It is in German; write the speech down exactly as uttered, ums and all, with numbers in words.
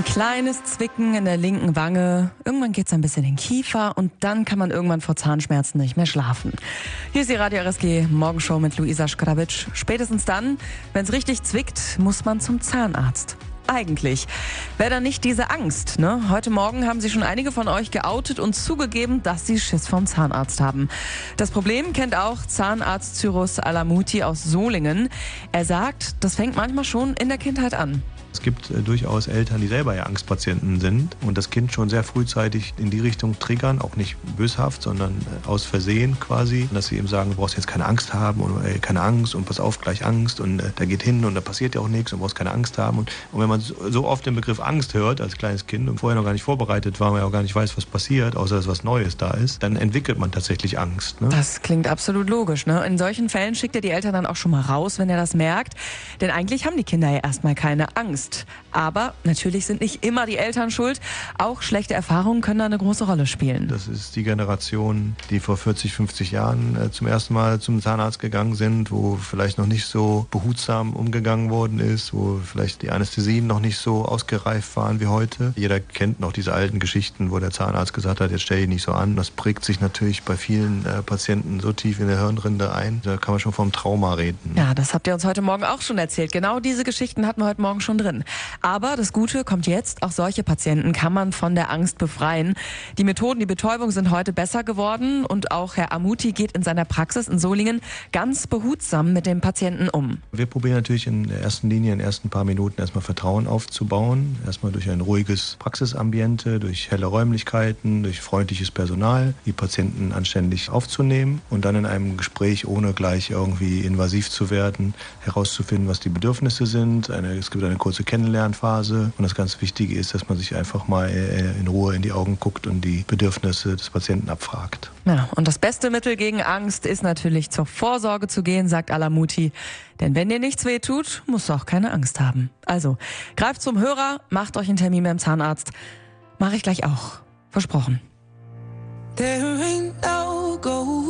Ein kleines Zwicken in der linken Wange, irgendwann geht's ein bisschen in den Kiefer und dann kann man irgendwann vor Zahnschmerzen nicht mehr schlafen. Hier ist die Radio R S G Morgenshow mit Luisa Schkrabitsch. Spätestens dann, wenn es richtig zwickt, muss man zum Zahnarzt. Eigentlich. Wäre da nicht diese Angst, ne? Heute Morgen haben sich schon einige von euch geoutet und zugegeben, dass sie Schiss vom Zahnarzt haben. Das Problem kennt auch Zahnarzt Cyrus Alamuti aus Solingen. Er sagt, das fängt manchmal schon in der Kindheit an. Es gibt äh, durchaus Eltern, die selber ja Angstpatienten sind und das Kind schon sehr frühzeitig in die Richtung triggern, auch nicht böshaft, sondern äh, aus Versehen quasi, dass sie eben sagen, du brauchst jetzt keine Angst haben und äh, keine Angst und pass auf, gleich Angst und äh, da geht hin und da passiert ja auch nichts und du brauchst keine Angst haben. Und, und wenn man so, so oft den Begriff Angst hört als kleines Kind und vorher noch gar nicht vorbereitet war, man ja auch gar nicht weiß, was passiert, außer dass was Neues da ist, dann entwickelt man tatsächlich Angst. Ne? Das klingt absolut logisch, ne? In solchen Fällen schickt er die Eltern dann auch schon mal raus, wenn er das merkt, denn eigentlich haben die Kinder ja erstmal keine Angst. Aber natürlich sind nicht immer die Eltern schuld. Auch schlechte Erfahrungen können da eine große Rolle spielen. Das ist die Generation, die vor vierzig, fünfzig Jahren äh, zum ersten Mal zum Zahnarzt gegangen sind, wo vielleicht noch nicht so behutsam umgegangen worden ist, wo vielleicht die Anästhesien noch nicht so ausgereift waren wie heute. Jeder kennt noch diese alten Geschichten, wo der Zahnarzt gesagt hat, jetzt stell dich nicht so an. Das prägt sich natürlich bei vielen äh, Patienten so tief in der Hirnrinde ein. Da kann man schon vom Trauma reden. Ja, das habt ihr uns heute Morgen auch schon erzählt. Genau diese Geschichten hatten wir heute Morgen schon drin. Aber das Gute kommt jetzt, auch solche Patienten kann man von der Angst befreien. Die Methoden, die Betäubung sind heute besser geworden und auch Herr Amuti geht in seiner Praxis in Solingen ganz behutsam mit dem Patienten um. Wir probieren natürlich in der ersten Linie, in den ersten paar Minuten erstmal Vertrauen aufzubauen. Erstmal durch ein ruhiges Praxisambiente, durch helle Räumlichkeiten, durch freundliches Personal, die Patienten anständig aufzunehmen und dann in einem Gespräch, ohne gleich irgendwie invasiv zu werden, herauszufinden, was die Bedürfnisse sind. Eine, es gibt eine kurze Kennenlernphase und das ganz Wichtige ist, dass man sich einfach mal in Ruhe in die Augen guckt und die Bedürfnisse des Patienten abfragt. Ja, und das beste Mittel gegen Angst ist natürlich zur Vorsorge zu gehen, sagt Alamuti. Denn wenn dir nichts weh tut, musst du auch keine Angst haben. Also, greift zum Hörer, macht euch einen Termin beim Zahnarzt. Mache ich gleich auch. Versprochen. There ain't no go